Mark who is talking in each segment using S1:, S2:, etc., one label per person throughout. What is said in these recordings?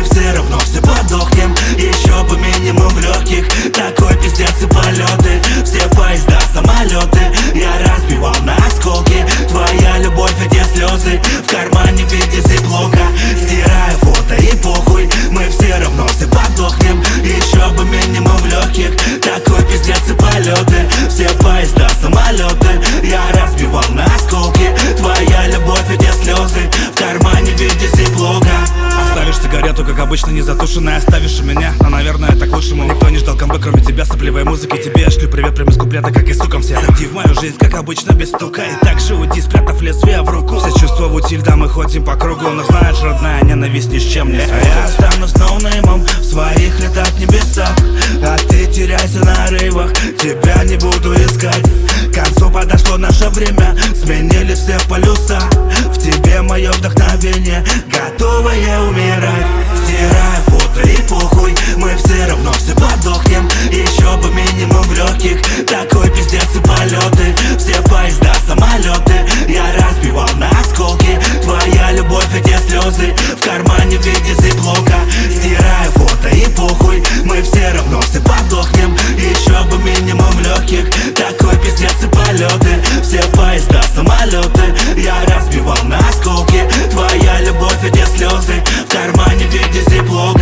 S1: все равно все подохнем. Еще бы минимум в легких, такой пиздец и полеты. Все поезда, самолеты я разбивал на осколки. Твоя любовь, эти слезы в кармане в виде зиплока. Стираю фото и похуй, мы все равно все подохнем. Еще бы минимум в легких, такой пиздец и полеты. Все поезда, самолеты я разбивал на осколки. Твоя любовь, эти слезы в кармане в виде зиплока.
S2: Оставишь сигарету, как обычно, не затушенная, оставишь у меня. Но, наверное, это к лучшему. Никто не ждал камбэк, кроме тебя, сопливой музыки. Тебе я шлю привет прямо из куплета, как и сукам все. Зайди в мою жизнь, как обычно, без стука. И так же уйди, спрятав лезвие в руку. Все чувства в утиль, да, мы ходим по кругу. Но знаешь, родная, ненависть ни с чем не связана.
S1: Я останусь ноунеймом в своих летать небесах, а ты теряйся на рейвах, тебя не буду искать. К концу подошло наше время, сменили все полюса. В тебе мое вдохновение, готовое умирать. Стираю фото и похуй, мы все равно все подохнем. Еще бы минимум в легких, такой пиздец и полеты. Все поезда, самолеты я разбивал на осколки. Твоя любовь, эти слезы в кармане в виде зиплока. Стираю фото и похуй, мы все равно все подохнем. Еще бы минимум в легких, такой пиздец и полеты. Все поезда, самолеты я разбивал на осколки. Твоя любовь, эти слезы в кармане в виде зиплока.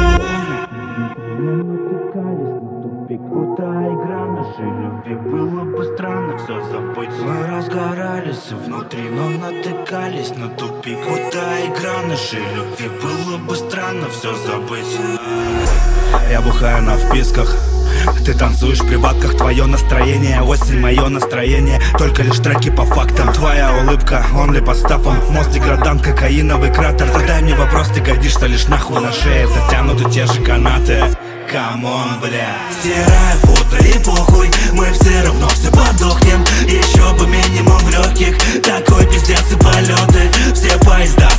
S1: Крутая игра нашей любви, было бы странно все забыть. Мы разгорались внутри, но натыкались на тупик. Крутая игра нашей любви, было бы странно все забыть.
S2: Я бухаю на вписках, ты танцуешь в приватках. Твое настроение, осень, мое настроение. Только лишь треки по фактам. Твоя улыбка, он ли подставом. Мост, деградант, кокаиновый кратер. Задай мне вопрос, ты годишься лишь нахуй. На шее затянуты те же канаты. Камон, бля.
S1: Стираю фото и похуй, мы все равно все подохнем. Еще бы минимум в легких, такой пиздец и полеты. Все поезда,